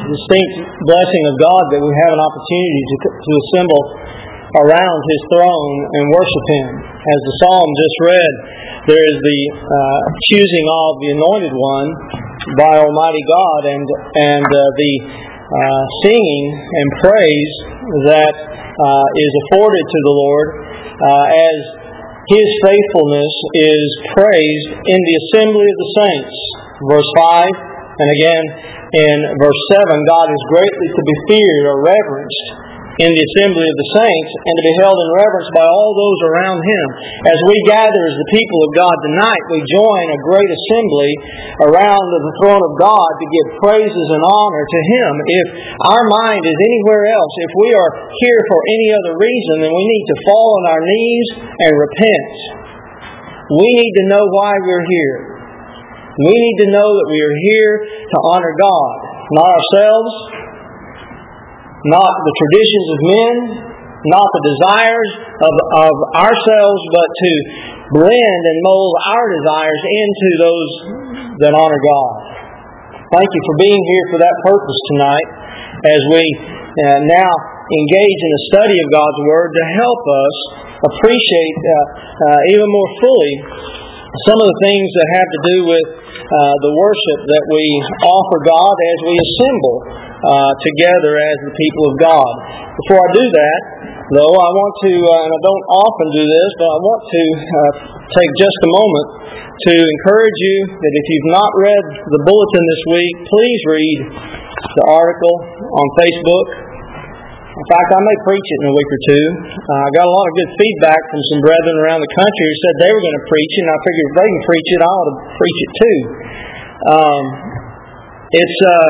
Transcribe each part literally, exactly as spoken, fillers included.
distinct blessing of God that we have an opportunity to, to assemble around His throne and worship Him. As the psalm just read, there is the uh, choosing of the Anointed One by Almighty God, and and uh, the uh, singing and praise that uh, is afforded to the Lord uh, as His faithfulness is praised in the assembly of the saints. Verse five, and again in verse seven, God is greatly to be feared or reverenced in the assembly of the saints, and to be held in reverence by all those around Him. As we gather as the people of God tonight, we join a great assembly around the throne of God to give praises and honor to Him. If our mind is anywhere else, if we are here for any other reason, then we need to fall on our knees and repent. We need to know why we're here. We need to know that we are here to honor God, not ourselves, not the traditions of men, not the desires of, of ourselves, but to blend and mold our desires into those that honor God. Thank you for being here for that purpose tonight, as we uh, now engage in the study of God's Word to help us appreciate uh, uh, even more fully some of the things that have to do with uh, the worship that we offer God as we assemble uh, together as the people of God. Before I do that, though, I want to, uh, and I don't often do this, but I want to uh, take just a moment to encourage you that if you've not read the bulletin this week, please read the article on Facebook. In fact, I may preach it in a week or two. Uh, I got a lot of good feedback from some brethren around the country who said they were going to preach it, and I figured if they can preach it, I ought to preach it too. Um, it's, uh,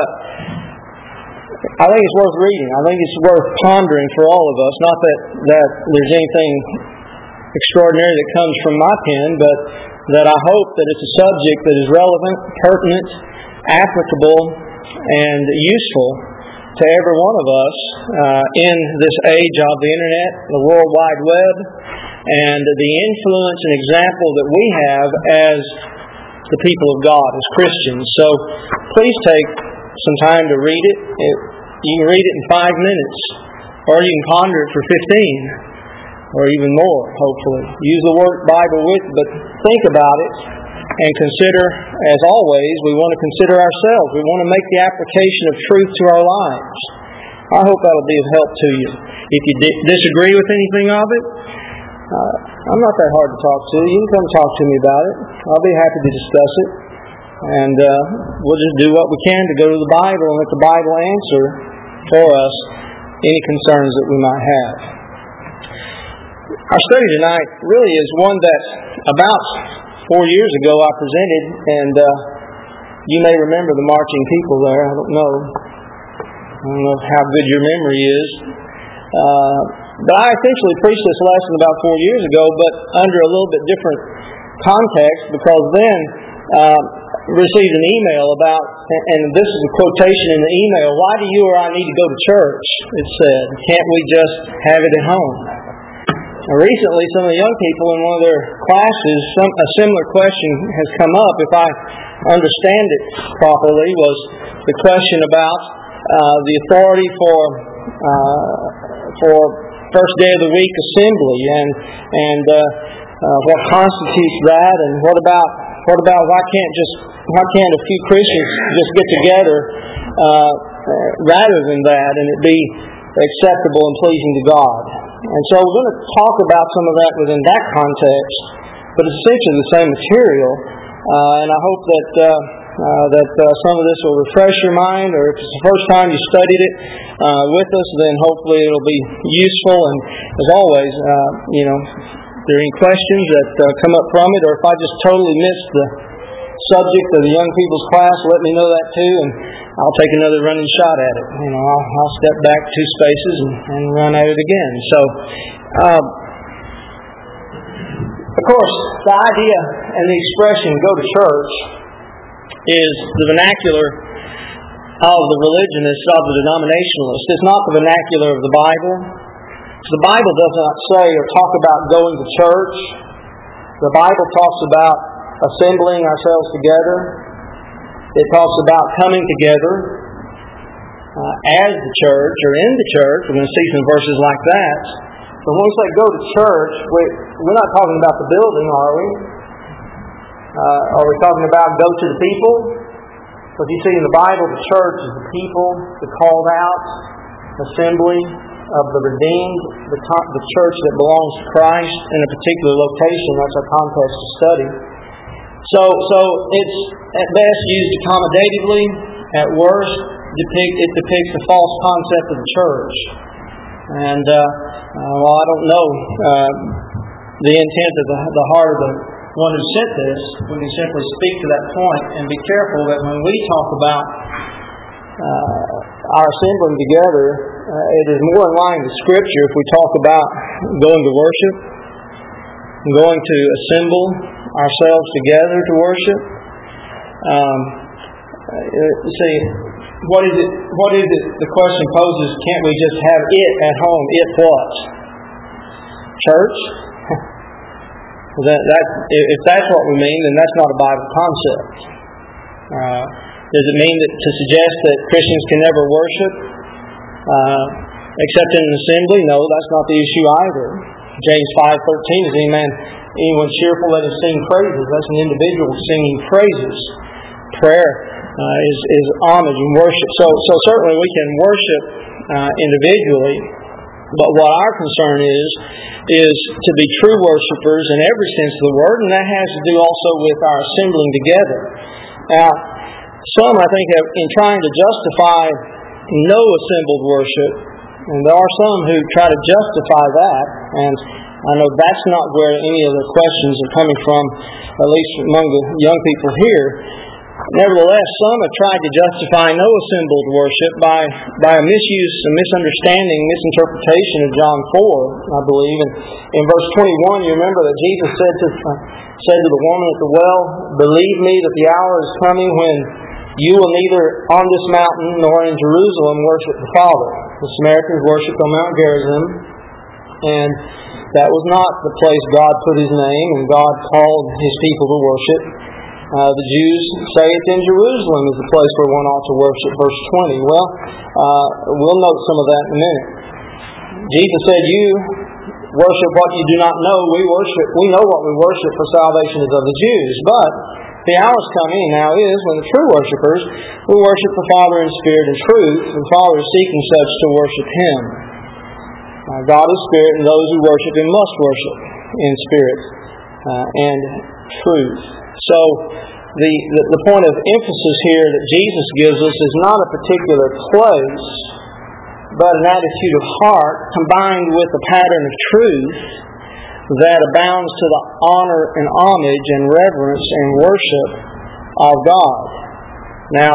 I think it's worth reading. I think it's worth pondering for all of us. Not that, that there's anything extraordinary that comes from my pen, but that I hope that it's a subject that is relevant, pertinent, applicable, and useful to every one of us uh, in this age of the Internet, the World Wide Web, and the influence and example that we have as the people of God, as Christians. So please take some time to read it. it you can read it in five minutes, or you can ponder it for fifteen, or even more, hopefully. Use the word Bible with it, but think about it. And consider, as always, we want to consider ourselves. We want to make the application of truth to our lives. I hope that'll be of help to you. If you di- disagree with anything of it, uh, I'm not that hard to talk to. You can come talk to me about it. I'll be happy to discuss it. And uh, we'll just do what we can to go to the Bible and let the Bible answer for us any concerns that we might have. Our study tonight really is one that about Four years ago I presented, and uh, you may remember the marching people there. I don't know. I don't know how good your memory is. Uh, but I essentially preached this lesson about four years ago, but under a little bit different context, because then uh, received an email about, and this is a quotation in the email, "Why do you or I need to go to church?" It said, "Can't we just have it at home?" Recently, some of the young people in one of their classes, some, a similar question has come up, if I understand it properly, was the question about uh, the authority for uh, for first day of the week assembly, and and uh, uh, what constitutes that, and what about what about why can't just why can't a few Christians just get together uh, rather than that, and it be acceptable and pleasing to God? And so we're going to talk about some of that within that context, but it's essentially the same material. Uh, and I hope that uh, uh, that uh, some of this will refresh your mind, or if it's the first time you studied it uh, with us, then hopefully it'll be useful. And as always, uh, you know, if there are any questions that uh, come up from it, or if I just totally missed the subject of the young people's class, let me know that too, and I'll take another running shot at it. You know, I'll, I'll step back two spaces and, and run at it again. So, um, of course, the idea and the expression "go to church" is the vernacular of the religionists, of the denominationalists. It's not the vernacular of the Bible. So the Bible does not say or talk about going to church. The Bible talks about assembling ourselves together. It talks about coming together. uh, as the church or in the church. We're going to see some verses like that. But when we say go to church, we, we're not talking about the building, are we? Uh, are we talking about go to the people? But you see in the Bible, the church is the people, the called out assembly of the redeemed, the, co- the church that belongs to Christ in a particular location. That's our context to study. So, so it's at best used accommodatively. At worst, depict, it depicts a false concept of the church. And uh, uh, while I don't know uh, the intent of the, the heart of the one who sent this, we can simply speak to that point and be careful that when we talk about uh, our assembling together, uh, it is more in line with Scripture if we talk about going to worship, going to assemble ourselves together to worship. Um, you see, what is it? What is it? The question poses: can't we just have it at home? It what? Church? that, that, if that's what we mean, then that's not a Bible concept. Uh, does it mean that to suggest that Christians can never worship uh, except in an assembly? No, that's not the issue either. James five thirteen is any man, anyone cheerful, let him sing praises. That's an individual singing praises. Prayer uh, is, is homage and worship. So, so certainly we can worship uh, individually, but what our concern is, is to be true worshipers in every sense of the word, and that has to do also with our assembling together. Now, some, I think, have, in trying to justify no assembled worship, and there are some who try to justify that, and I know that's not where any of the questions are coming from, at least among the young people here. Nevertheless, some have tried to justify no assembled worship by, by a misuse, a misunderstanding, misinterpretation of John four, I believe. And in verse twenty-one, you remember that Jesus said to, uh, said to the woman at the well, "Believe me that the hour is coming when you will neither on this mountain nor in Jerusalem worship the Father." The Samaritans worshipped on Mount Gerizim, and that was not the place God put His name, and God called His people to worship. Uh, the Jews say it's in Jerusalem is the place where one ought to worship, verse twenty. Well, uh, we'll note some of that in a minute. Jesus said, "You worship what you do not know. We worship. We know what we worship, for salvation is of the Jews. But the hour is coming, now is, when the true worshipers will worship the Father in spirit and truth. The Father is seeking such to worship Him. Uh, God is spirit, and those who worship Him must worship in spirit uh, and truth." So the, the the point of emphasis here that Jesus gives us is not a particular place, but an attitude of heart combined with a pattern of truth that abounds to the honor and homage and reverence and worship of God. Now,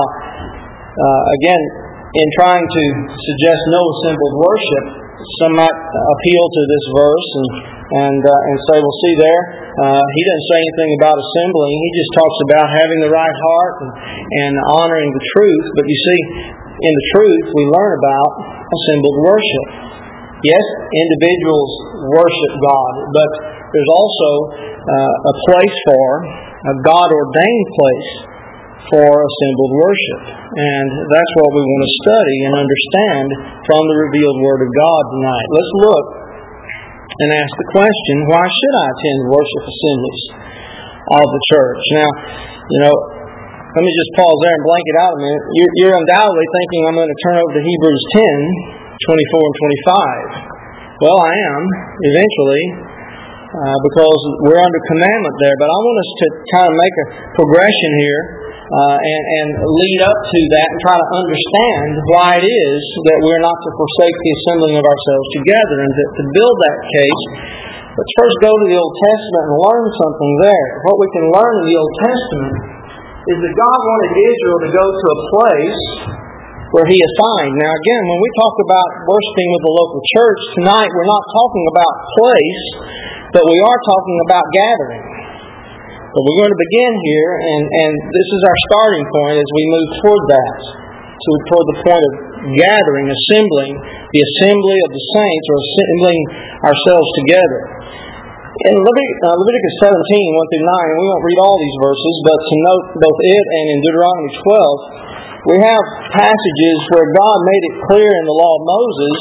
uh, again, in trying to suggest no assembled worship, some might appeal to this verse and and uh, and say, well, see there, uh, he doesn't say anything about assembling. He just talks about having the right heart and, and honoring the truth. But you see, in the truth, we learn about assembled worship. Yes, individuals worship God, but there's also uh, a place for, a God-ordained place for assembled worship. And that's what we want to study and understand from the revealed Word of God tonight. Let's look and ask the question, why should I attend worship assemblies of the church? Now, you know, let me just pause there and blank it out a minute. You're, you're undoubtedly thinking I'm going to turn over to Hebrews ten, twenty-four and twenty-five. Well, I am, eventually, uh, because we're under commandment there. But I want us to kind of make a progression here uh, and, and lead up to that and try to understand why it is that we're not to forsake the assembling of ourselves together. And to, to build that case, let's first go to the Old Testament and learn something there. What we can learn in the Old Testament is that God wanted Israel to go to a place where He assigned. Now again, when we talk about worshiping with the local church, tonight we're not talking about place, but we are talking about gathering. But we're going to begin here, and, and this is our starting point as we move toward that. So toward the point of gathering, assembling, the assembly of the saints, or assembling ourselves together. In Leviticus seventeen, one through nine, we won't read all these verses, but to note both it and in Deuteronomy twelve, we have passages where God made it clear in the law of Moses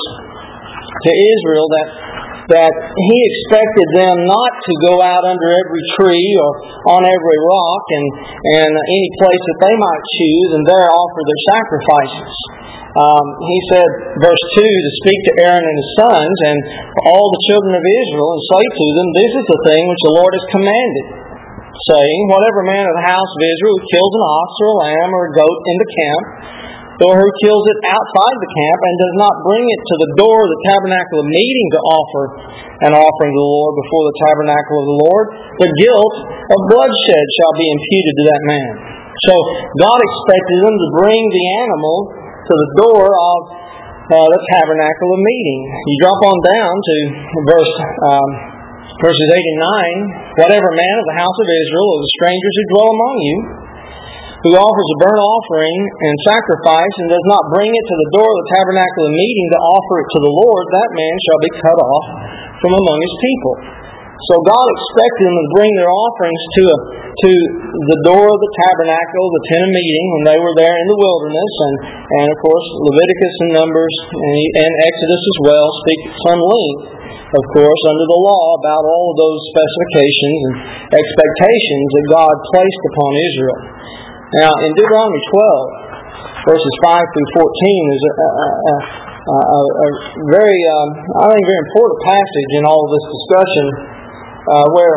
to Israel that that He expected them not to go out under every tree or on every rock and, and any place that they might choose and there offer their sacrifices. Um, he said, verse two, to speak to Aaron and his sons and all the children of Israel and say to them, this is the thing which the Lord has commanded, saying, whatever man of the house of Israel who kills an ox or a lamb or a goat in the camp, or who kills it outside the camp and does not bring it to the door of the tabernacle of meeting to offer an offering to the Lord before the tabernacle of the Lord, the guilt of bloodshed shall be imputed to that man. So God expected them to bring the animal to the door of uh, the tabernacle of meeting. You drop on down to verse um, verses eight and nine. Whatever man of the house of Israel or the strangers who dwell among you, who offers a burnt offering and sacrifice and does not bring it to the door of the tabernacle of meeting to offer it to the Lord, that man shall be cut off from among his people. So God expected them to bring their offerings to a, to the door of the tabernacle, the tent of meeting, when they were there in the wilderness. And, and of course, Leviticus and Numbers and, and Exodus as well speak at some length, of course, under the law about all of those specifications and expectations that God placed upon Israel. Now, in Deuteronomy twelve, verses five through fourteen, is a, a, a, a, a very, um, I think, very important passage in all of this discussion, uh, where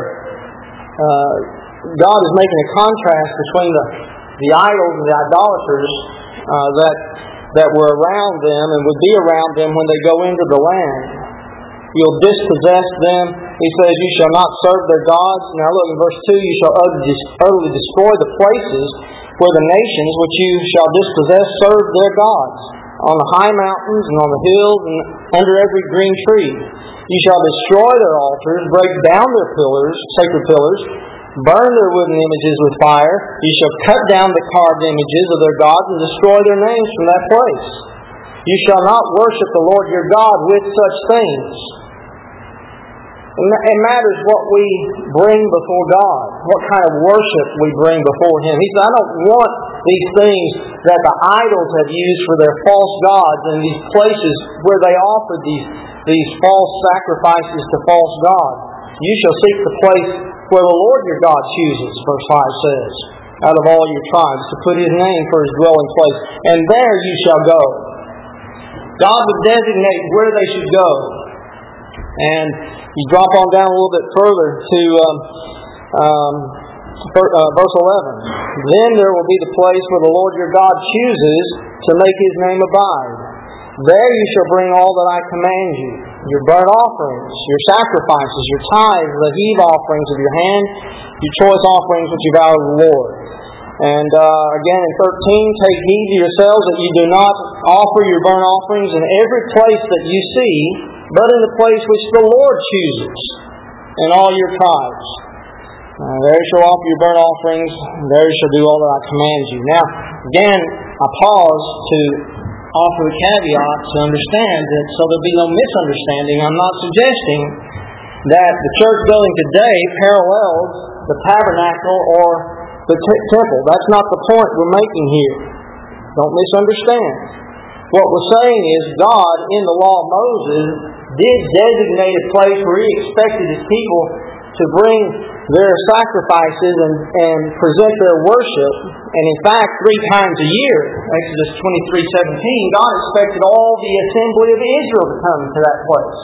uh, God is making a contrast between the, the idols and the idolaters uh, that that were around them and would be around them when they go into the land. You'll dispossess them. He says, you shall not serve their gods. Now look in verse two, you shall utterly destroy the places where the nations which you shall dispossess serve their gods, on the high mountains and on the hills and under every green tree. You shall destroy their altars, break down their pillars, sacred pillars, burn their wooden images with fire. You shall cut down the carved images of their gods and destroy their names from that place. You shall not worship the Lord your God with such things. It matters what we bring before God, what kind of worship we bring before Him. He said, I don't want these things that the idols have used for their false gods and these places where they offer these, these false sacrifices to false gods. You shall seek the place where the Lord your God chooses, verse five says, out of all your tribes, to put His name for His dwelling place. And there you shall go. God would designate where they should go. And you drop on down a little bit further to um, um, verse eleven. Then there will be the place where the Lord your God chooses to make His name abide. There you shall bring all that I command you, your burnt offerings, your sacrifices, your tithes, the heave offerings of your hand, your choice offerings which you vow to the Lord. And uh, again in thirteen, take heed to yourselves that you do not offer your burnt offerings in every place that you see, but in the place which the Lord chooses, in all your tribes. Uh, there you shall offer your burnt offerings, and there you shall do all that I command you. Now, again, I pause to offer the caveat to understand that so there'll be no misunderstanding. I'm not suggesting that the church building today parallels the tabernacle or the t- temple. That's not the point we're making here. Don't misunderstand. What we're saying is God, in the law of Moses, did designate a place where He expected His people to bring their sacrifices and, and present their worship. And in fact, three times a year, Exodus twenty-three seventeen, God expected all the assembly of Israel to come to that place.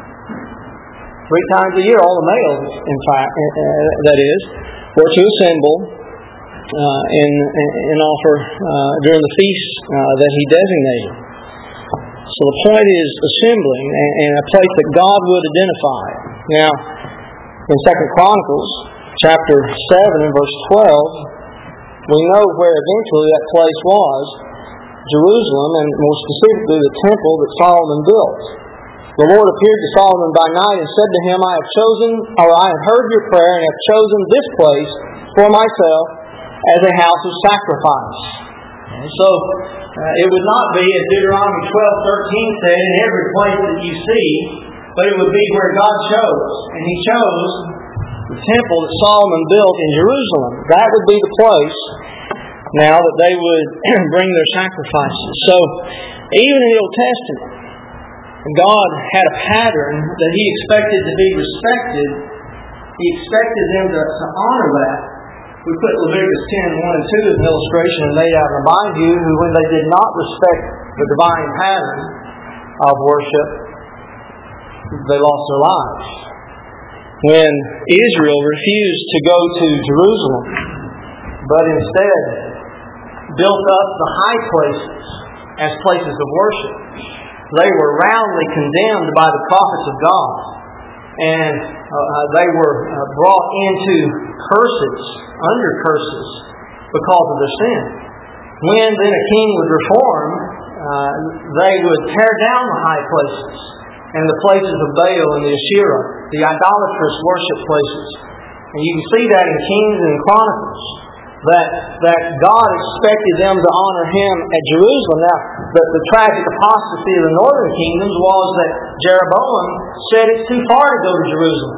Three times a year, all the males, in fact, uh, that is, were to assemble uh, and, and offer uh, during the feasts uh, that He designated. So the point is assembling and a place that God would identify. Now, in Second Chronicles, chapter seven and verse twelve, we know where eventually that place was, Jerusalem, and more specifically the temple that Solomon built. The Lord appeared to Solomon by night and said to him, I have chosen, or I have heard your prayer, and have chosen this place for myself as a house of sacrifice. And so, uh, it would not be, as Deuteronomy twelve thirteen said, in every place that you see, but it would be where God chose. And He chose the temple that Solomon built in Jerusalem. That would be the place now that they would bring their sacrifices. So, even in the Old Testament, God had a pattern that He expected to be respected. He expected them to, to honor that. We put Leviticus ten, one and two as an illustration and laid out, remind you who, when they did not respect the divine pattern of worship, they lost their lives. When Israel refused to go to Jerusalem, but instead built up the high places as places of worship, they were roundly condemned by the prophets of God. And uh, they were uh, brought into curses, under curses, because of their sin. When then a king would reform, uh, they would tear down the high places and the places of Baal and the Asherah, the idolatrous worship places. And you can see that in Kings and Chronicles, that that God expected them to honor Him at Jerusalem. Now, the, the tragic apostasy of the northern kingdoms was that Jeroboam said it's too far to go to Jerusalem.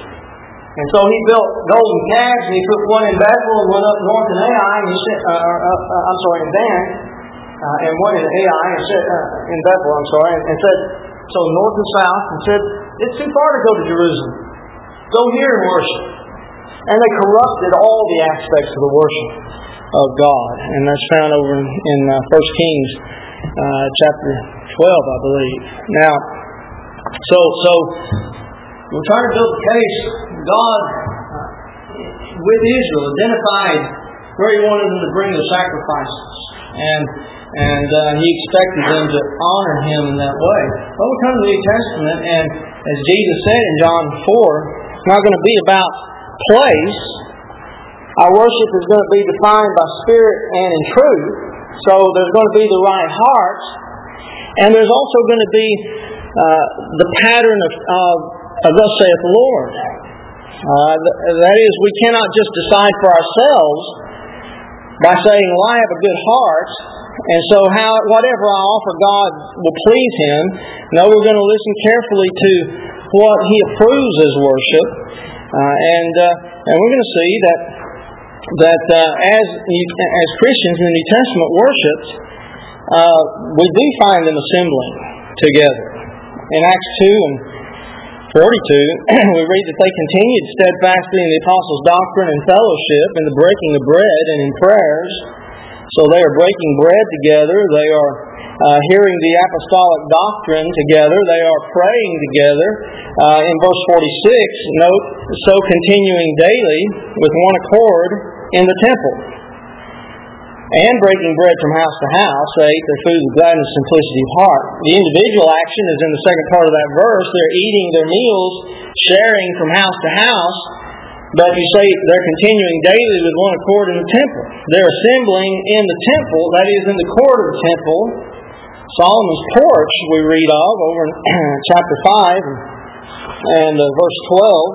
And so he built golden calves, and he put one in Bethel and one up north in Ai, and he said, uh, uh, uh, I'm sorry, in Dan, uh, and one in Ai, and said, uh, in Bethel, I'm sorry, and, and said, so north and south, and said, it's too far to go to Jerusalem. Go here and worship. And they corrupted all the aspects of the worship of God. And that's found over in, in uh, First Kings uh, chapter twelve, I believe. Now, so so we're trying to build a case. God, uh, with Israel, identified where He wanted them to bring their sacrifices. And and uh, He expected them to honor Him in that way. But we come to the New Testament, and as Jesus said in John four, it's not going to be about place. Our worship is going to be defined by spirit and in truth. So there's going to be the right heart, and there's also going to be uh, the pattern of, of, of thus saith the Lord. Uh, th- that is, we cannot just decide for ourselves by saying, well, I have a good heart, and so how whatever I offer God will please Him. No, we're going to listen carefully to what He approves as worship. Uh, and uh, and we're going to see that that uh, as as Christians in the New Testament worshipped, uh, we do find them assembling together. In Acts two and forty-two, we read that they continued steadfastly in the apostles' doctrine and fellowship, in the breaking of bread and in prayers. So they are breaking bread together. They are uh, hearing the apostolic doctrine together. They are praying together. Uh, in verse forty-six, note, so continuing daily with one accord in the temple, and breaking bread from house to house, they ate their food with gladness and simplicity of heart. The individual action is in the second part of that verse. They're eating their meals, sharing from house to house, but you say they're continuing daily with one accord in the temple. They're assembling in the temple, that is, in the court of the temple. Solomon's porch we read of over in chapter five and uh, verse twelve.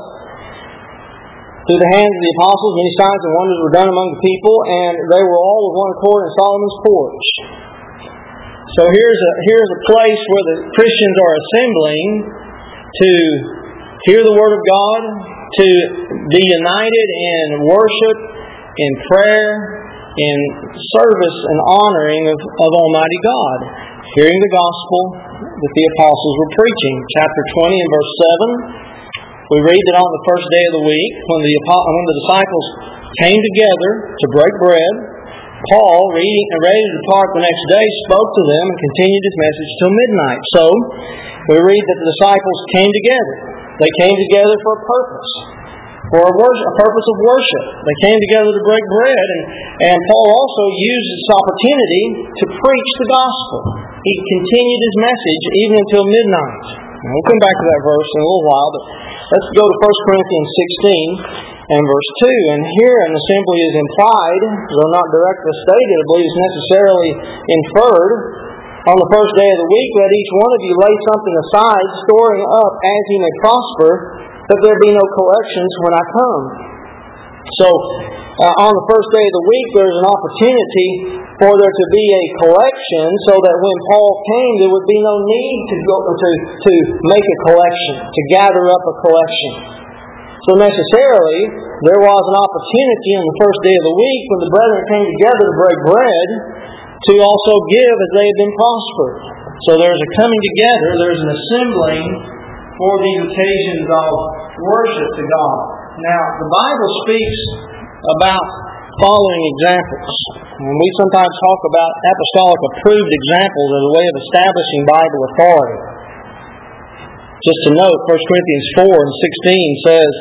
Through the hands of the apostles, many signs and wonders were done among the people, and they were all with one accord in Solomon's porch. So here's a here's a place where the Christians are assembling to hear the Word of God, to be united in worship, in prayer, in service and honoring of, of Almighty God, hearing the gospel that the apostles were preaching. Chapter twenty and verse seven. We read that on the first day of the week, when the when the disciples came together to break bread, Paul, reading and ready to depart the next day, spoke to them and continued his message till midnight. So, we read that the disciples came together. They came together for a purpose, for a, worship, a purpose of worship. They came together to break bread, and, and Paul also used this opportunity to preach the gospel. He continued his message even until midnight. Now, we'll come back to that verse in a little while, but let's go to First Corinthians sixteen and verse two. And here an assembly is implied, though not directly stated, I believe it's necessarily inferred. On the first day of the week, let each one of you lay something aside, storing up as he may prosper, that there be no collections when I come. So, uh, on the first day of the week, there's an opportunity for there to be a collection, so that when Paul came, there would be no need to go to to make a collection, to gather up a collection. So So necessarily, there was an opportunity on the first day of the week when the brethren came together to break bread to also give as they had been prospered. So there's a coming together, there's an assembling for these occasions of worship to God. Now, the Bible speaks about following examples. And we sometimes talk about apostolic approved examples as a way of establishing Bible authority. Just to note, First Corinthians four and sixteen says,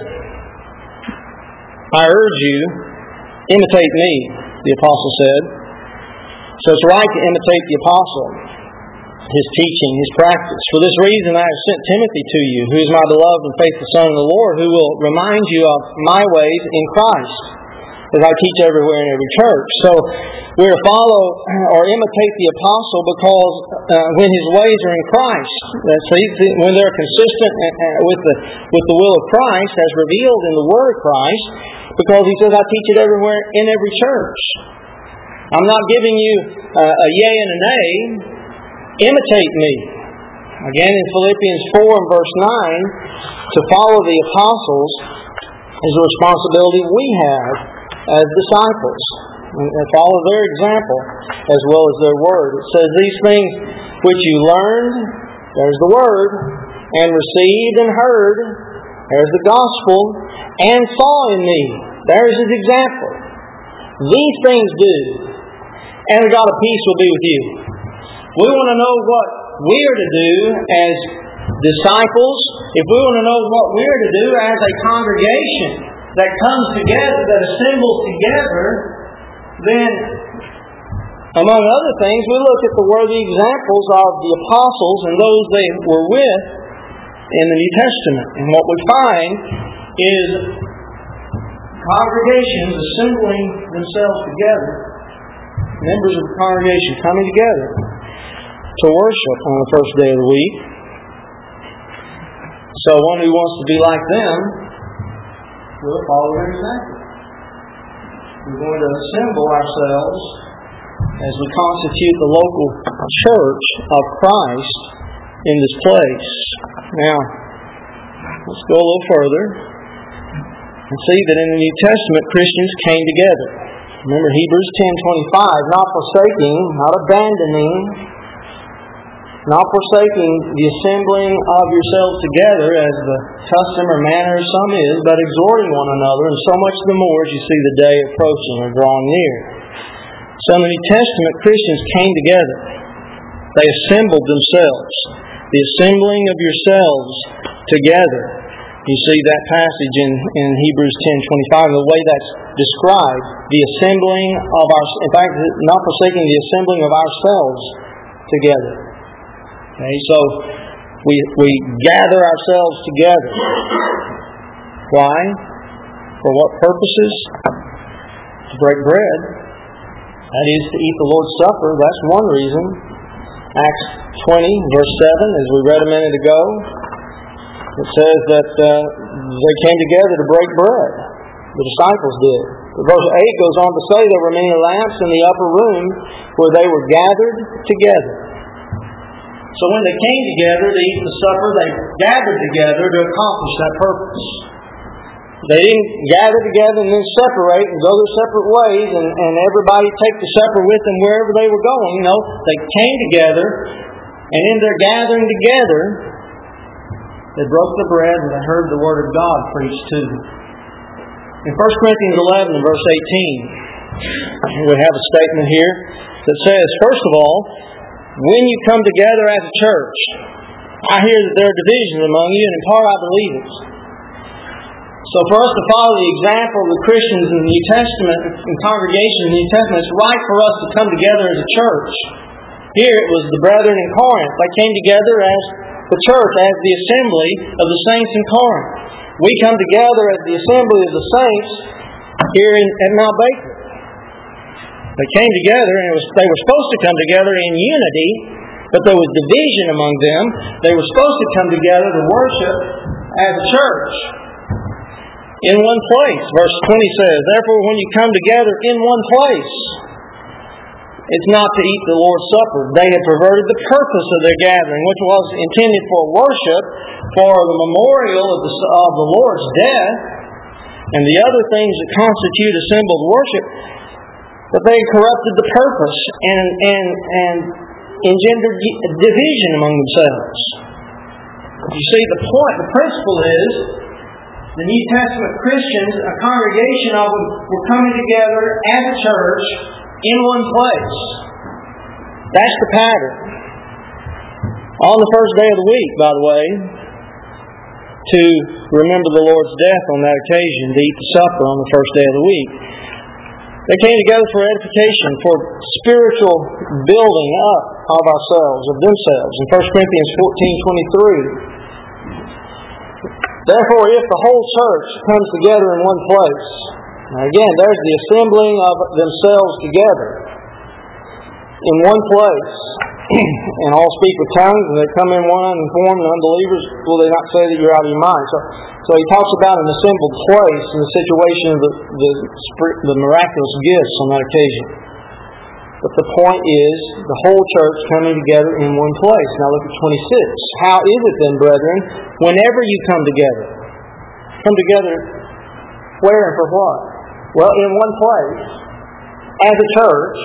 I urge you, imitate me, the apostle said. So it's right to imitate the apostle, his teaching, his practice. For this reason I have sent Timothy to you, who is my beloved and faithful son in the Lord, who will remind you of my ways in Christ, as I teach everywhere in every church. So we're to follow or imitate the apostle because uh, when his ways are in Christ, that's when they're consistent with the with the will of Christ as revealed in the Word of Christ, because he says, I teach it everywhere in every church. I'm not giving you uh, a yea and a nay. Imitate me. Again in Philippians four and verse nine, to follow the apostles is a responsibility we have as disciples, and follow their example as well as their word. It says, these things which you learned, there's the word, and received and heard, there's the gospel, and saw in me, there's his example. These things do, and the God of peace will be with you. We want to know what we are to do as disciples. If we want to know what we are to do as a congregation that comes together, that assembles together, then, among other things, we look at the worthy examples of the apostles and those they were with in the New Testament. And what we find is congregations assembling themselves together, members of the congregation coming together to worship on the first day of the week. So one who wants to be like them will follow their example. We're going to assemble ourselves as we constitute the local church of Christ in this place. Now, let's go a little further and see that in the New Testament, Christians came together. Remember Hebrews ten twenty-five, not forsaking, not abandoning, not forsaking the assembling of yourselves together as the custom or manner of some is, but exhorting one another, and so much the more as you see the day approaching or drawing near. So in the New Testament, Christians came together. They assembled themselves. The assembling of yourselves together. You see that passage in, in Hebrews ten twenty-five, the way that's described. The assembling of our, in fact, not forsaking the assembling of ourselves together. Okay, so we we gather ourselves together. Why? For what purposes? To break bread. That is to eat the Lord's Supper. That's one reason. Acts twenty, verse seven, as we read a minute ago, it says that uh, they came together to break bread. The disciples did. But verse eight goes on to say there were many lamps in the upper room where they were gathered together. So when they came together to eat the supper, they gathered together to accomplish that purpose. They didn't gather together and then separate and go their separate ways and, and everybody take the supper with them wherever they were going. No, they came together, and in their gathering together, they broke the bread and they heard the Word of God preached to them. In First Corinthians eleven and verse eighteen, we have a statement here that says, first of all, when you come together as a church, I hear that there are divisions among you, and in part I believe it. So for us to follow the example of the Christians in the New Testament, in congregations in the New Testament, it's right for us to come together as a church. Here it was the brethren in Corinth. They came together as the church, as the assembly of the saints in Corinth. We come together as the assembly of the saints here in, at Mount Baker. They came together, and it was, they were supposed to come together in unity, but there was division among them. They were supposed to come together to worship as a church in one place. Verse twenty says, therefore when you come together in one place, it's not to eat the Lord's Supper. They had perverted the purpose of their gathering, which was intended for worship, for the memorial of the, of the Lord's death, and the other things that constitute assembled worship, but they corrupted the purpose and and and engendered division among themselves. You see, the point, the principle is, the New Testament Christians, a congregation of them, were coming together as a church in one place. That's the pattern. On the first day of the week, by the way, to remember the Lord's death on that occasion, to eat the supper on the first day of the week. They came together for edification, for spiritual building up of ourselves, of themselves. In First Corinthians fourteen twenty-three, therefore, if the whole church comes together in one place, now again, there's the assembling of themselves together in one place, and all speak with tongues, and they come in one uninformed, and unbelievers, will they not say that you're out of your mind? So, so he talks about an assembled place in the situation of the, the, the miraculous gifts on that occasion. But the point is, the whole church coming together in one place. Now look at twenty-six. How is it then, brethren, whenever you come together? Come together where and for what? Well, in one place, as a church,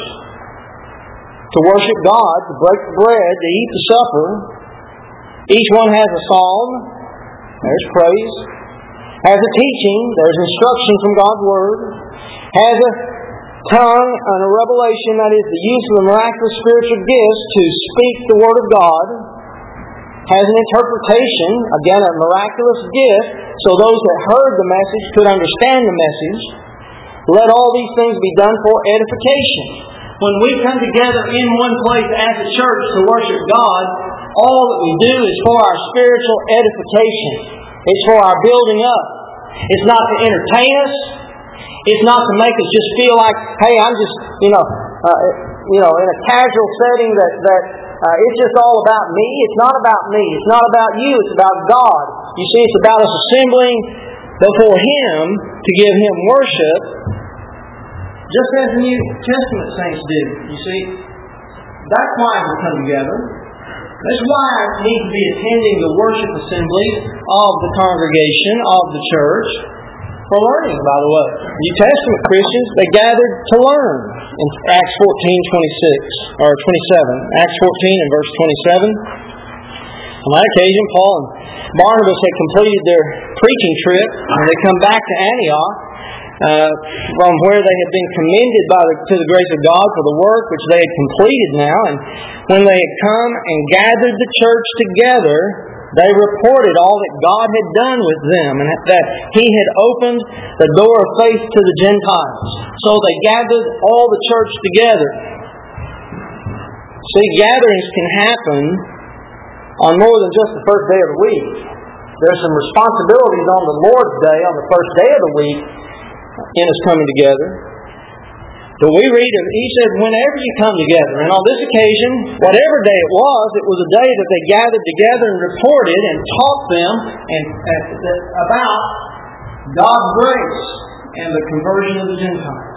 to worship God, to break the bread, to eat the supper. Each one has a psalm. There's praise. Has a teaching. There's instruction from God's Word. Has a tongue and a revelation, that is the use of the miraculous spiritual gifts to speak the Word of God. Has an interpretation, again a miraculous gift, so those that heard the message could understand the message. Let all these things be done for edification. When we come together in one place as a church to worship God, all that we do is for our spiritual edification. It's for our building up. It's not to entertain us. It's not to make us just feel like, hey, I'm just, you know, uh, you know, in a casual setting that that uh, it's just all about me. It's not about me. It's not about you. It's about God. You see, it's about us assembling before Him to give Him worship, just as the New Testament saints did. You see, that's why we come together. That's why I need to be attending the worship assemblies of the congregation, of the church, for learning, by the way. New Testament Christians, they gathered to learn in Acts fourteen twenty-six, or twenty-seven. Acts fourteen and verse twenty-seven. On that occasion, Paul and Barnabas had completed their preaching trip, and they come back to Antioch, Uh, from where they had been commended by the, to the grace of God for the work which they had completed now. And when they had come and gathered the church together, they reported all that God had done with them, and that He had opened the door of faith to the Gentiles. So they gathered all the church together. See, gatherings can happen on more than just the first day of the week. There's some responsibilities on the Lord's Day, on the first day of the week, in us coming together. But we read of, he said, whenever you come together. And on this occasion, whatever day it was, it was a day that they gathered together and reported and taught them and, and about God's grace and the conversion of the Gentiles.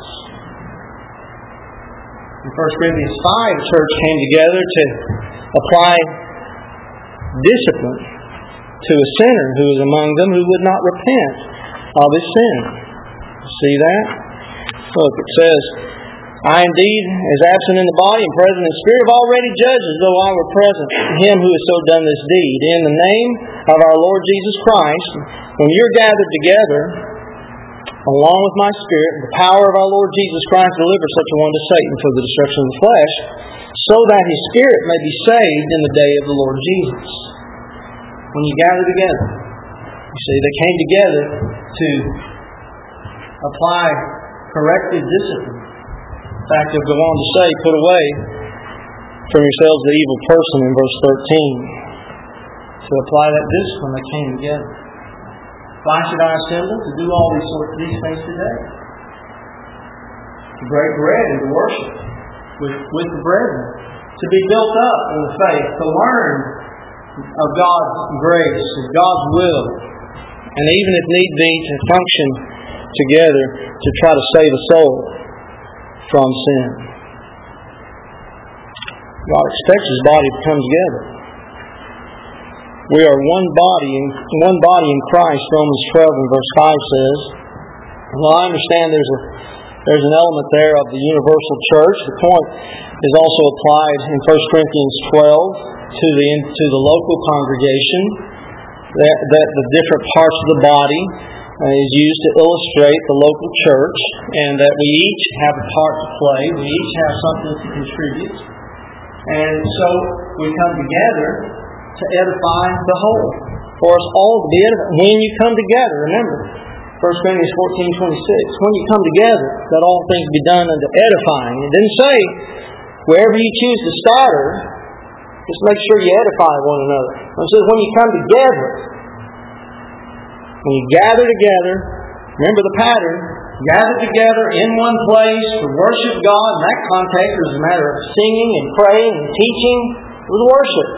In First Corinthians five, the church came together to apply discipline to a sinner who was among them who would not repent of his sin. See that? Look, it says, I indeed, as absent in the body and present in spirit, have already judged as though I were present, Him who has so done this deed. In the name of our Lord Jesus Christ, when you're gathered together, along with my spirit, the power of our Lord Jesus Christ delivers such a one to Satan for the destruction of the flesh, so that his spirit may be saved in the day of the Lord Jesus. When you gather together, you see, they came together to apply corrective discipline. In fact, they'll go on to say, put away from yourselves the evil person in verse thirteen. To apply that discipline, they came together. Why should I assemble? To do all these sorts of these things today. To break bread and to worship with, with the brethren. To be built up in the faith. To learn of God's grace, of God's will. And even if need be, to function together to try to save a soul from sin. God expects His body to come together. We are one body in one body in Christ, Romans twelve and verse five says. Well, I understand there's a there's an element there of the universal church. The point is also applied in First Corinthians twelve to the to the local congregation. That, that the different parts of the body uh, is used to illustrate the local church, and that we each have a part to play. We each have something to contribute, and so we come together to edify the whole. For us all to be edified. When you come together, remember, First Corinthians fourteen twenty-six. When you come together, let all things be done unto edifying. It didn't say, wherever you choose to scatter, just make sure you edify one another. It says, when you come together, when you gather together, remember the pattern, gather together in one place to worship God. In that context, it was a matter of singing and praying and teaching. It was worship.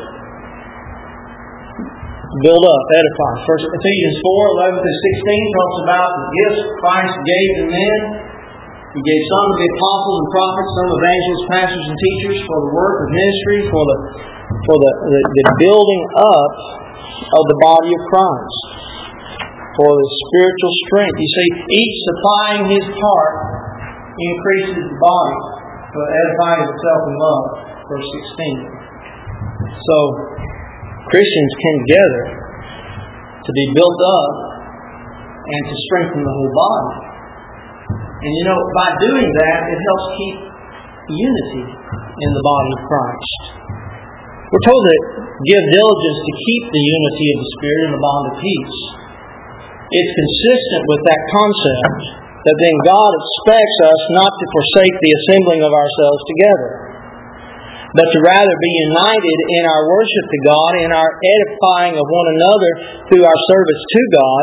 Build up, edify. First Ephesians four, eleven through sixteen talks about the gifts Christ gave to men. He gave some to be apostles and prophets, some evangelists, pastors, and teachers for the work of ministry, for the for the, the, the building up of the body of Christ, for the spiritual strength. You see, each supplying his part increases the body, but edifying itself in love. Verse sixteen. So, Christians came together to be built up and to strengthen the whole body. And you know, by doing that, it helps keep unity in the body of Christ. We're told to give diligence to keep the unity of the Spirit in the bond of peace. It's consistent with that concept that then God expects us not to forsake the assembling of ourselves together, but to rather be united in our worship to God, in our edifying of one another through our service to God,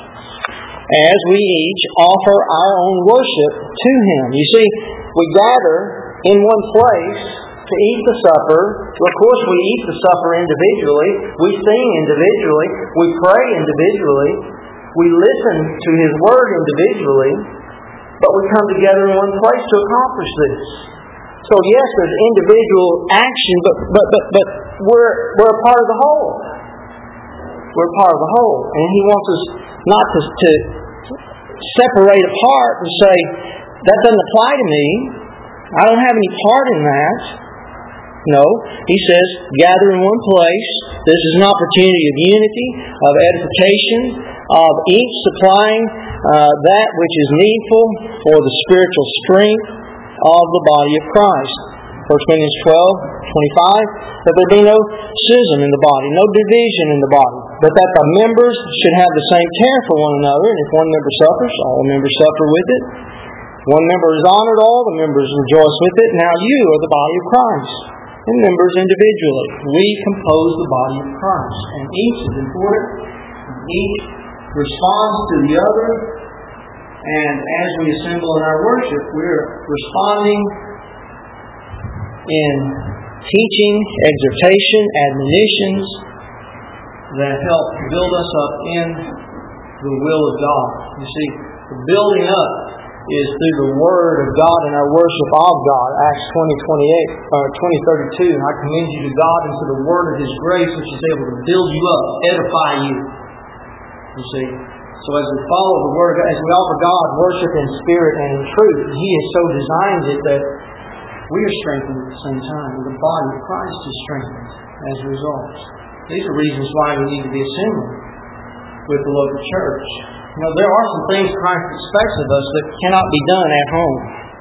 as we each offer our own worship to Him. You see, we gather in one place to eat the supper. Of course, we eat the supper individually. We sing individually. We pray individually. We listen to His Word individually. But we come together in one place to accomplish this. So yes, there's individual action, but but but but we're we're a part of the whole. We're a part of the whole, and He wants us not to, to separate apart and say that doesn't apply to me. I don't have any part in that. No, He says gather in one place. This is an opportunity of unity, of edification, of each supplying uh, that which is needful for the spiritual strength of the body of Christ. First Corinthians twelve twenty-five, that there be no schism in the body, no division in the body, but that the members should have the same care for one another, and if one member suffers, all the members suffer with it. One member is honored, all the members rejoice with it. Now you are the body of Christ, and members individually. We compose the body of Christ, and each is important. Each responds to the other. And as we assemble in our worship, we're responding in teaching, exhortation, admonitions that help build us up in the will of God. You see, the building up is through the Word of God and our worship of God. Acts twenty twenty-eight or twenty thirty-two. And I commend you to God and to the Word of His grace, which is able to build you up, edify you. You see. So as we follow the Word, as we offer God worship in spirit and in truth, He has so designed it that we are strengthened at the same time. And the body of Christ is strengthened as a result. These are reasons why we need to be assembled with the local church. You know, there are some things Christ expects of us that cannot be done at home.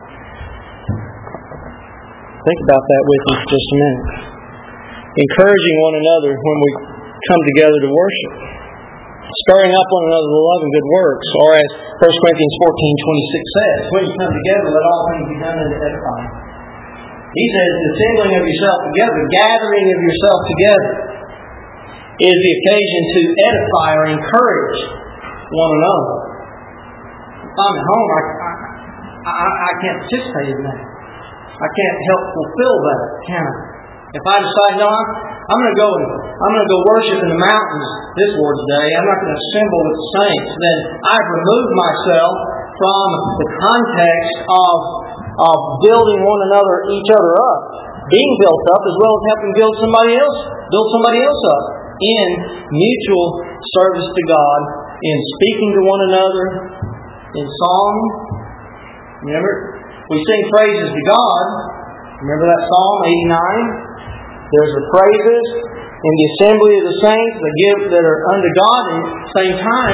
Think about that with me for just a minute. Encouraging one another when we come together to worship. Stirring up one another to love and good works. Or as First Corinthians fourteen twenty-six says, when you come together, let all things be done unto edifying. He says, the assembling of yourself together, the gathering of yourself together, is the occasion to edify or encourage one another. If I'm at home, I, I, I can't participate in that. I can't help fulfill that, can I? If I decide, no, I'm, I'm going to go and I'm going to go worship in the mountains this Lord's Day, I'm not going to assemble with the saints, then I've removed myself from the context of, of building one another, each other up, being built up, as well as helping build somebody else, build somebody else up in mutual service to God, in speaking to one another, in song. Remember, we sing praises to God. Remember that Psalm eighty-nine? There's the praises in the assembly of the saints that give that are unto God, and at the same time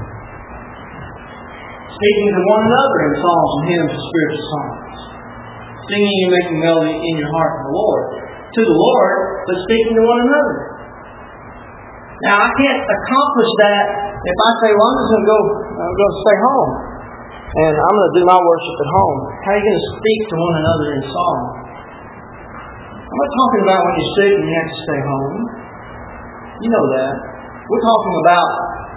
speaking to one another in psalms and hymns and spiritual songs. Singing and making melody in your heart to the Lord. To the Lord, but speaking to one another. Now, I can't accomplish that if I say, well, I'm just going to go, I'm going to stay home. And I'm going to do my worship at home. How are you going to speak to one another in song? I'm not talking about when you're sick and you have to stay home. You know that. We're talking about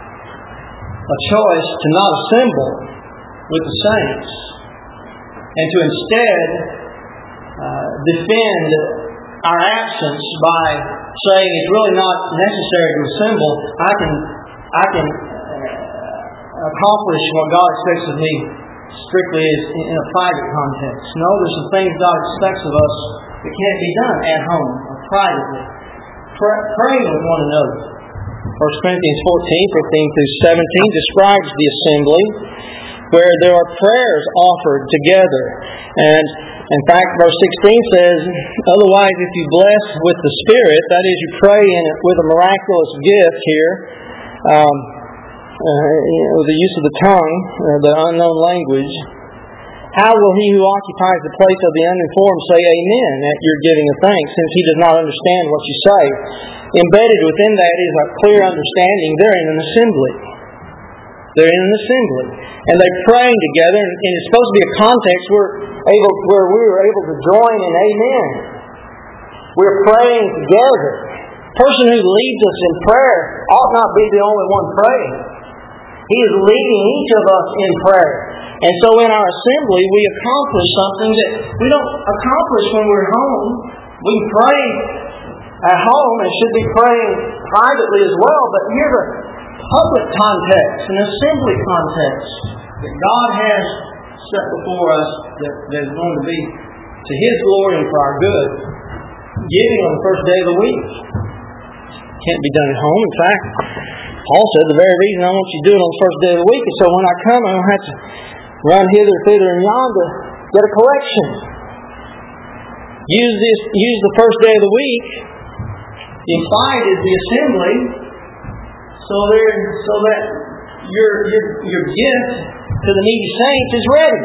a choice to not assemble with the saints and to instead uh, defend our absence by saying it's really not necessary to assemble. I can I can uh, accomplish what God expects of me strictly as in a private context. No, there's some things God expects of us that can't be done at home or privately. Pray, praying with one another. First Corinthians fourteen, fifteen through seventeen describes the assembly where there are prayers offered together. And in fact, verse sixteen says, otherwise if you bless with the Spirit, that is, you pray in it with a miraculous gift here, um, uh, you know, the use of the tongue, uh, the unknown language, how will he who occupies the place of the uninformed say amen at your giving of thanks, since he does not understand what you say? Embedded within that is a clear understanding they're in an assembly. They're in an assembly. And they're praying together, and it's supposed to be a context where, able, where we are able to join in amen. We're praying together. The person who leads us in prayer ought not be the only one praying. He is leading each of us in prayer. And so in our assembly, we accomplish something that we don't accomplish when we're home. We pray at home and should be praying privately as well, but here's a public context, an assembly context that God has set before us that, that is going to be to His glory and for our good. Giving on the first day of the week can't be done at home. In fact, Paul said the very reason I want you to do it on the first day of the week is so when I come, I don't have to run hither, thither, and yonder, get a collection. Use this. Use the first day of the week. Implied is the assembly, so there, so that your your your gift to the needy saints is ready.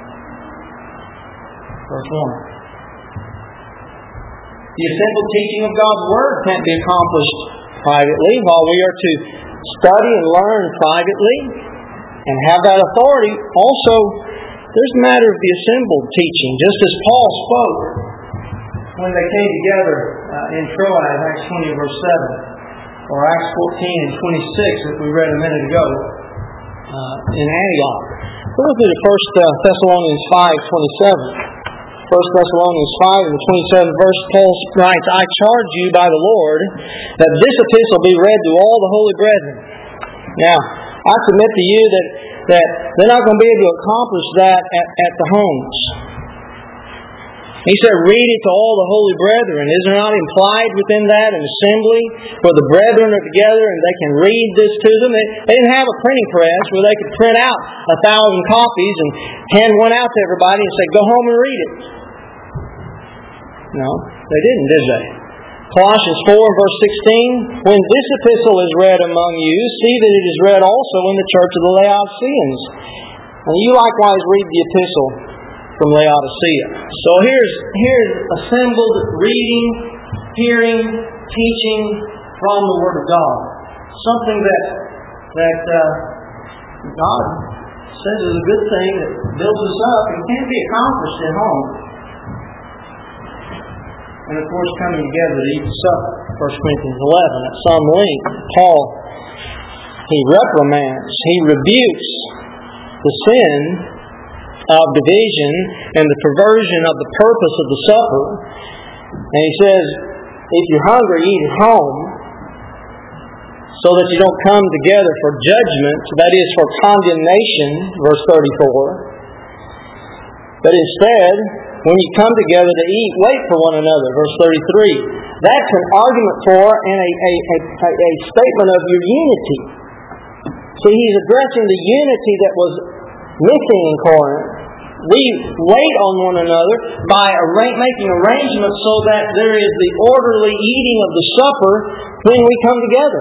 Verse one. The assembled teaching of God's Word can't be accomplished privately, while we are to study and learn privately and have that authority. Also, there's the matter of the assembled teaching, just as Paul spoke when they came together uh, in Troas, Acts twenty, verse seven, or Acts fourteen and twenty-six, that we read a minute ago, uh, in Antioch. Look at First Thessalonians five, twenty-seven. First Thessalonians five and the twenty-seventh verse, Paul writes, I charge you by the Lord that this epistle be read to all the holy brethren. Now, I submit to you that, that they're not going to be able to accomplish that at, at the homes. He said, read it to all the holy brethren. Is there not implied within that an assembly where the brethren are together and they can read this to them? They, they didn't have a printing press where they could print out a thousand copies and hand one out to everybody and say, go home and read it. No, they didn't, did they? Colossians four, verse sixteen, when this epistle is read among you, see that it is read also in the church of the Laodiceans. And you likewise read the epistle from Laodicea. So here's here's assembled reading, hearing, teaching from the Word of God. Something that that uh, God says is a good thing that builds us up and can't be accomplished at home. And of course, coming together to eat supper. First Corinthians eleven, at some length, Paul, he reprimands, he rebukes the sin of division and the perversion of the purpose of the supper. And he says, if you're hungry, eat at home, so that you don't come together for judgment, that is, for condemnation, verse thirty-four. But instead, when you come together to eat, wait for one another, verse thirty-three. That's an argument for and a, a, a, a statement of your unity. See, he's addressing the unity that was missing in Corinth. We wait on one another by arra- making arrangements so that there is the orderly eating of the supper when we come together.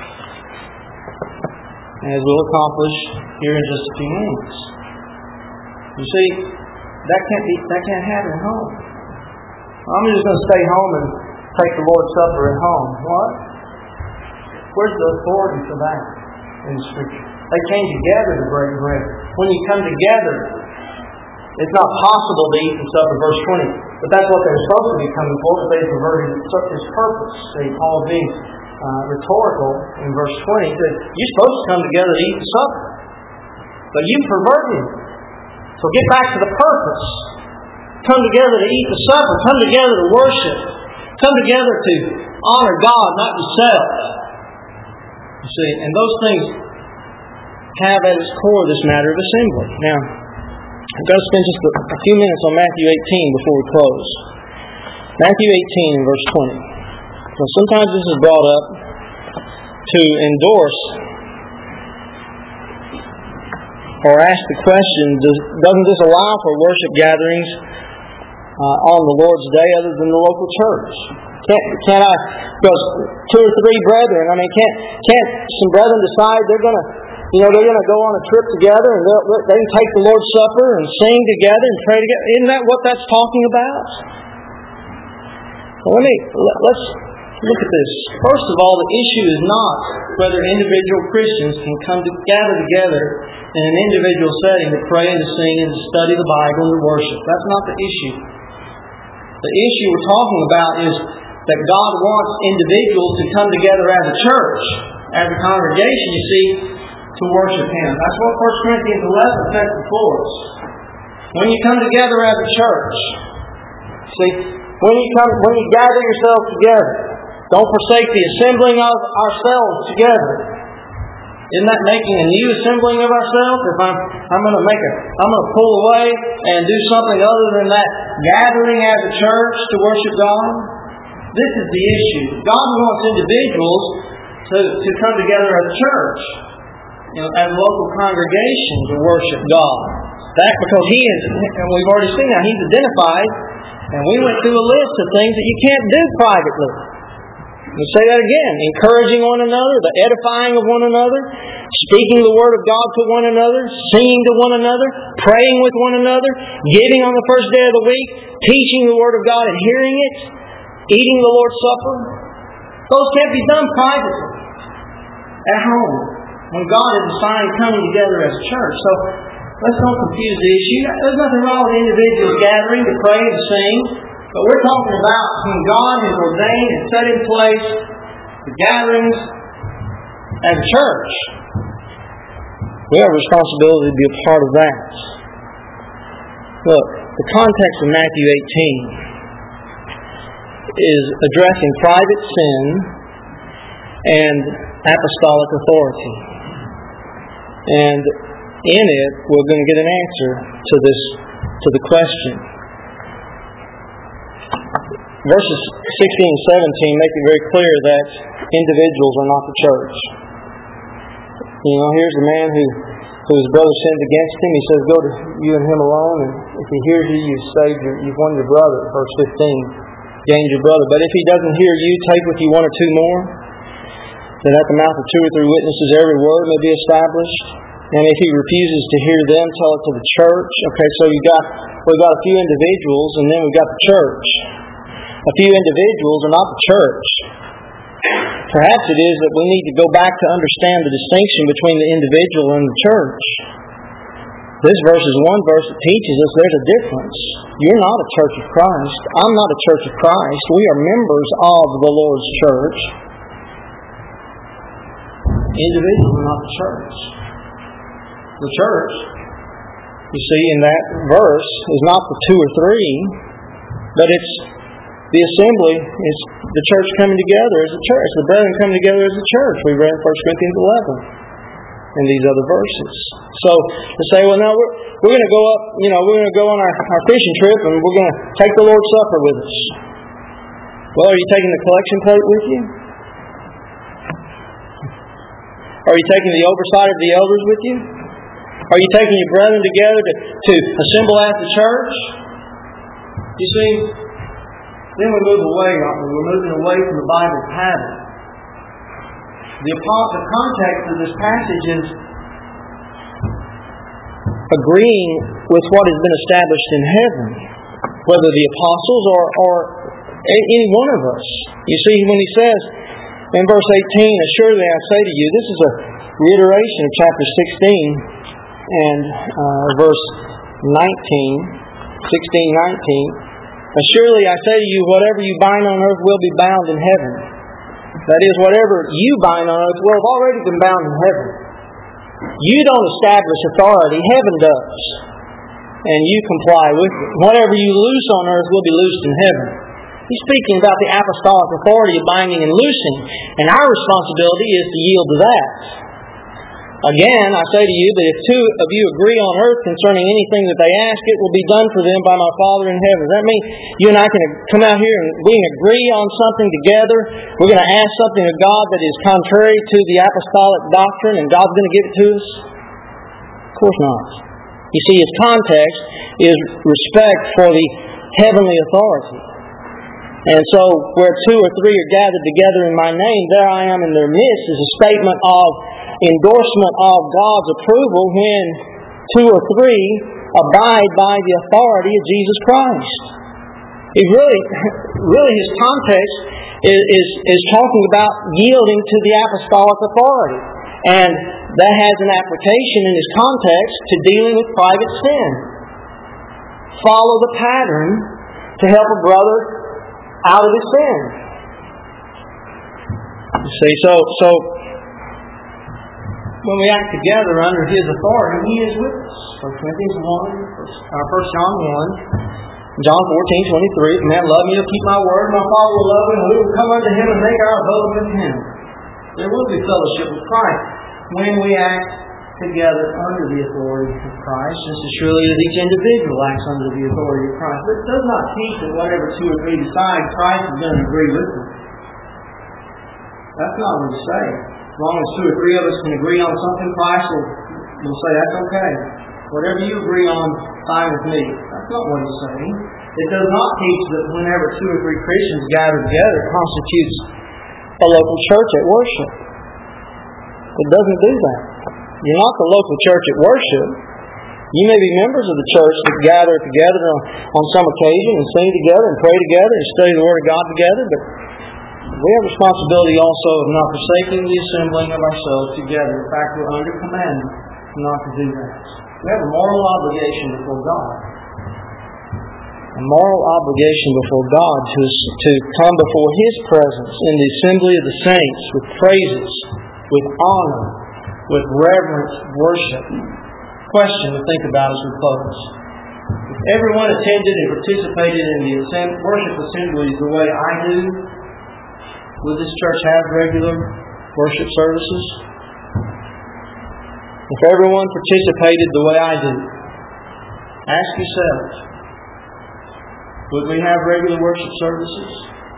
As we'll accomplish here in just a few minutes. You see, that can't be that can't happen at home. I'm just going to stay home and take the Lord's Supper at home. What? Where's the authority for that in the Scripture? They came together to break bread. When you come together, it's not possible to eat the supper, verse twenty. But that's what they're supposed to be coming for, but they perverted its purpose. See, Paul being uh, rhetorical in verse twenty says, you're supposed to come together to eat the supper. But you perverted it. So get back to the purpose. Come together to eat the supper. Come together to worship. Come together to honor God, not yourself. You see, and those things have at its core this matter of assembly. Now, I'm going to spend just a, a few minutes on Matthew eighteen before we close. Matthew eighteen, verse twenty. So sometimes this is brought up to endorse or ask the question, does, doesn't this allow for worship gatherings uh, on the Lord's Day other than the local church? Can't, can't I, because two or three brethren, I mean, can't, can't some brethren decide they're going to You know, they're going to go on a trip together and they can take the Lord's Supper and sing together and pray together. Isn't that what that's talking about? Well, let me, let's look at this. First of all, the issue is not whether individual Christians can come to gather together in an individual setting to pray and to sing and to study the Bible and to worship. That's not the issue. The issue we're talking about is that God wants individuals to come together as a church, as a congregation, you see, to worship Him. That's what First Corinthians eleven says before us. When you come together as a church, see, when you come, when you gather yourselves together, don't forsake the assembling of ourselves together. Isn't that making a new assembling of ourselves? If I'm, I'm going to make a, I'm going to pull away and do something other than that gathering as a church to worship God. This is the issue. God wants individuals to, to come together as a church. You know, as a local congregation to worship God. That because He is, and we've already seen that, He's identified, and we went through a list of things that you can't do privately. Let's say that again. Encouraging one another, the edifying of one another, speaking the Word of God to one another, singing to one another, praying with one another, giving on the first day of the week, teaching the Word of God and hearing it, eating the Lord's Supper. Those can't be done privately, at home, when God has assigned coming together as a church. So, let's don't confuse the issue. There's nothing wrong with individuals gathering to pray and sing, but we're talking about when God has ordained and set in place the gatherings as a church. We have a responsibility to be a part of that. Look, the context of Matthew eighteen is addressing private sin and apostolic authority. And in it, we're going to get an answer to this, to the question. Verses sixteen and seventeen make it very clear that individuals are not the church. You know, here's a man who, who his brother sinned against him. He says, go to you and him alone, and if he hears you, you've saved your, you've won your brother. Verse fifteen, gained your brother. But if he doesn't hear you, take with you one or two more, that at the mouth of two or three witnesses every word may be established. And if he refuses to hear them, tell it to the church. Okay, so you got we've got a few individuals, and then we've got the church. A few individuals are not the church. Perhaps it is that we need to go back to understand the distinction between the individual and the church. This verse is one verse that teaches us there's a difference. You're not a church of Christ. I'm not a church of Christ. We are members of the Lord's church. Individuals are not the church. The church, you see, in that verse, is not the two or three, but it's the assembly. It's the church coming together as a church. The brethren coming together as a church. We read First Corinthians eleven and these other verses. So to say, well, no, we're we're going to go up. You know, we're going to go on our, our fishing trip, and we're going to take the Lord's Supper with us. Well, are you taking the collection plate with you? Are you taking the oversight of the elders with you? Are you taking your brethren together to, to assemble at the church? You see, then we move away, aren't we? We're moving away from the Bible pattern. The, the context of this passage is agreeing with what has been established in heaven, whether the apostles or, or any one of us. You see, when he says in verse eighteen, "Assuredly I say to you," this is a reiteration of chapter sixteen and uh, verse nineteen, sixteen, nineteen. "Assuredly I say to you, whatever you bind on earth will be bound in heaven." That is, whatever you bind on earth will have already been bound in heaven. You don't establish authority, heaven does. And you comply with it. Whatever you loose on earth will be loosed in heaven. He's speaking about the apostolic authority of binding and loosing. And our responsibility is to yield to that. Again, I say to you that if two of you agree on earth concerning anything that they ask, it will be done for them by my Father in heaven. Does that mean you and I can come out here and we can agree on something together? We're going to ask something of God that is contrary to the apostolic doctrine and God's going to give it to us? Of course not. You see, its context is respect for the heavenly authority. And so, where two or three are gathered together in my name, there I am in their midst, is a statement of endorsement of God's approval when two or three abide by the authority of Jesus Christ. It really, really his context is, is, is talking about yielding to the apostolic authority. And that has an application in his context to dealing with private sin. Follow the pattern to help a brother out of his sin. You see, so so when we act together under his authority, he is with us. First Corinthians one, First John one, John fourteen twenty-three. "If a man love me, he'll keep my word, my Father will love him, and we will come unto him and make our abode with him." There will be fellowship with Christ when we act together under the authority of Christ, just as surely as each individual acts under the authority of Christ. But it does not teach that whatever two or three decide, Christ is going to agree with them. That's not what he's saying. As long as two or three of us can agree on something, Christ will, will say, "That's okay. Whatever you agree on, fine with me." That's not what he's saying. It does not teach that whenever two or three Christians gather together, it constitutes a local church at worship. It doesn't do that. You're not the local church at worship. You may be members of the church that gather together on, on some occasion and sing together and pray together and study the Word of God together, but we have responsibility also of not forsaking the assembling of ourselves together. In fact, we're under commandment not to do that. We have a moral obligation before God. A moral obligation before God to, to come before His presence in the assembly of the saints with praises, with honor, with reverent worship. Question to think about as we close. If everyone attended and participated in the worship assemblies the way I do, would this church have regular worship services? If everyone participated the way I do, ask yourself, would we have regular worship services?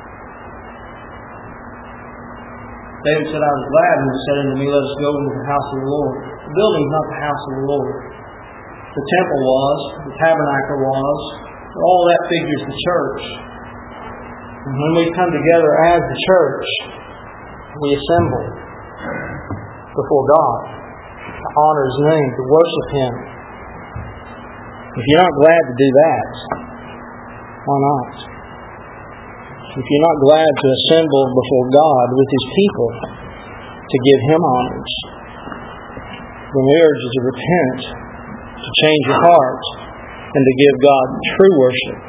David said, "I was glad when he said unto me, let us go into the house of the Lord." The building is not the house of the Lord. The temple was, the tabernacle was, all that figures the church. And when we come together as the church, we assemble before God to honor His name, to worship Him. If you're not glad to do that, why not? If you're not glad to assemble before God with His people to give Him homage, then we urge you to repent, to change your heart, and to give God true worship.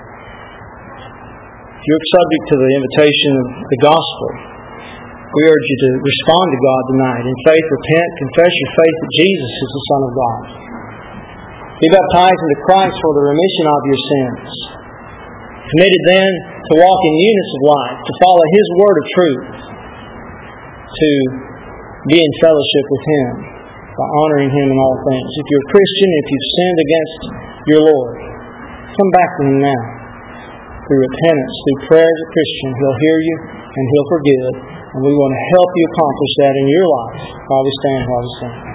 If you're subject to the invitation of the gospel, we urge you to respond to God tonight. In faith, repent, confess your faith that Jesus is the Son of God. Be baptized into Christ for the remission of your sins. Committed then to walk in newness of life, to follow His word of truth, to be in fellowship with Him by honoring Him in all things. If you're a Christian, if you've sinned against your Lord, come back to Him now. Through repentance, through prayer as a Christian, He'll hear you and He'll forgive. And we want to help you accomplish that in your life while we stand while we sing.